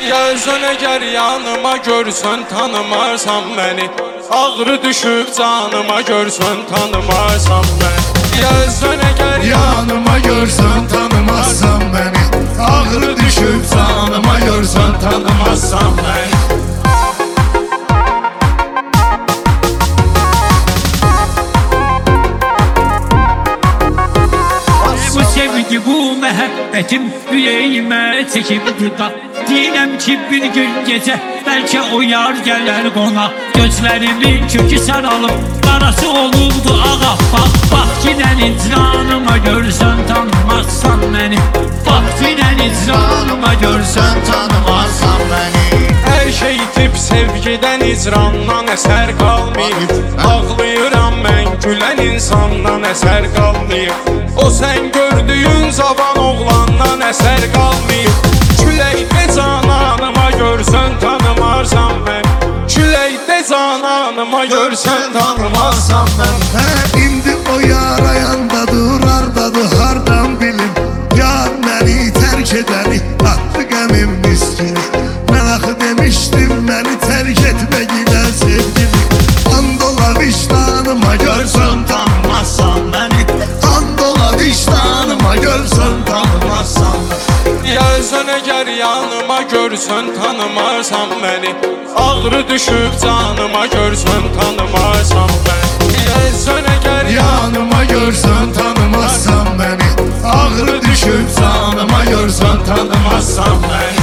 Gəlsən əgər yanıma görsən tanımarsan məni. Ağrı düşüb canıma görsən tanımarsan məni. Gəlsən əgər Yanıma görsən tanımazsan məni. Ağrı düşüb canıma görsən tanımazsan məni. Bu sevgi, bu məhəbbətim ürəyimə çəkib tutar. Deyirəm ki bir gün gecə bəlkə o yar gələr qonaq. Gözlərimin kökü saralıb qarası olubdu ağa. Bax ginən icranıma görsən tanımazsan məni. Bax ginən icranıma görsən tanımazsan məni. hər şey tip sevgidən icrandan əsər qalmayıb. Ağlayıram mən gülən insandan əsər qalmayıb. O sən gördüyün zavan oğlandan əsər qalmayıb. Küləkdə cananıma görsən tanımarsan mən. Küləkdə cananıma görsən tanımazsan mən. İndi o yar ayandadır, hardadır, hardan bilim. Yar məni tərk edəni, attı qəmim miskini. Mən axı demişdim məni tərk etmə gidən sevgili. And ola vicdanıma görsən tanımazsan məni. And ola vicdanıma görsən tanımazsan məni. Gəlsən əgər yanıma görsən tanımarsan məni. Ağrı düşüb canıma görsən tanımarsan məni. Gəlsən əgər Yanıma görsən tanımazsan məni. Ağrı düşüb canıma görsən tanımazsan məni.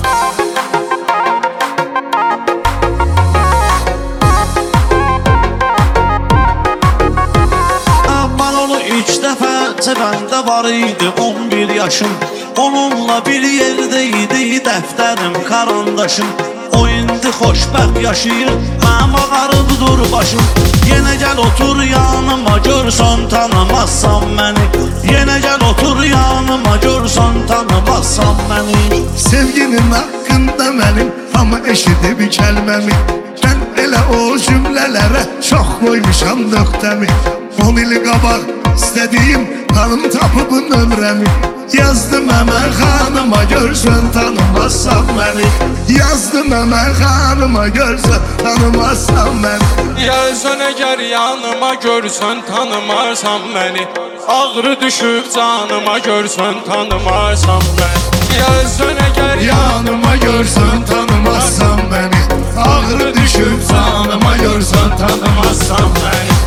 Aman onu ilk dəfə çəbəndə var idi 11 yaşım. Onunla bir yerdeydi dəftərim, karandaşım. O indi xoşbəxt yaşayır, mənim ağarıbdır başım. Yenə gəl otur yanıma, görsən tanımazsan məni. Yenə gəl otur yanıma, görsən tanımazsan məni. Sevginin haqqında mənim hamı eşidib kəlməmi. Mən elə o cümlələrə çox qoymuşam nöqtəmi. 10 il qabaq istədiyim hanım tapıb nömrəmi. Yazdım əmən xanıma, görsən tanımazsan məni. Yazdım əmən xanıma, görsən tanımazsan məni. Gəlsən əgər yanıma görsən tanımarsan məni. Ağrı düşüb canıma görsən tanımarsan məni. Gəlsən əgər Yanıma görsən tanımazsan məni. Ağrı düşüb canıma görsən tanımazsan məni.